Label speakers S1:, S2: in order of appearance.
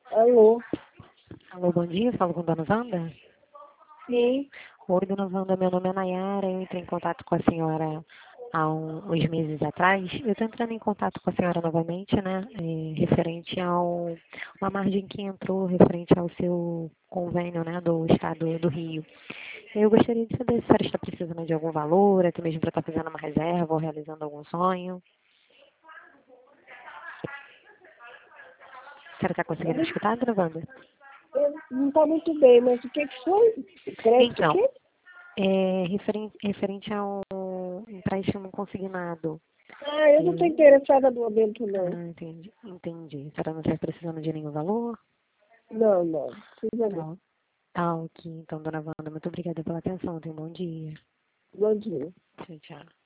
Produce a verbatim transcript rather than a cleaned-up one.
S1: Alô?
S2: Alô, bom dia, falo com a dona Wanda?
S1: Sim.
S2: Oi, dona Wanda, meu nome é Nayara, eu entrei em contato com a senhora há um- uns meses atrás. Eu estou entrando em contato com a senhora novamente, né, é, referente ao uma margem que entrou referente ao seu convênio, né, do Estado do Rio. Eu gostaria de saber se a senhora está precisando de algum valor, até mesmo para estar fazendo uma reserva ou realizando algum sonho. A senhora está conseguindo me escutar, dona Wanda?
S1: Eu não está muito bem, mas o que que foi? Crédito o
S2: Então,
S1: quê?
S2: é referente, referente ao empréstimo consignado.
S1: Ah, eu não estou
S2: É,
S1: interessada no momento, não.
S2: ah, entendi, entendi. A senhora não está precisando de nenhum valor?
S1: Não, não. Precisa não.
S2: Tá, tá ok. Então, dona Wanda, muito obrigada pela atenção. Tenha um bom dia.
S1: Bom dia.
S2: Tchau, tchau.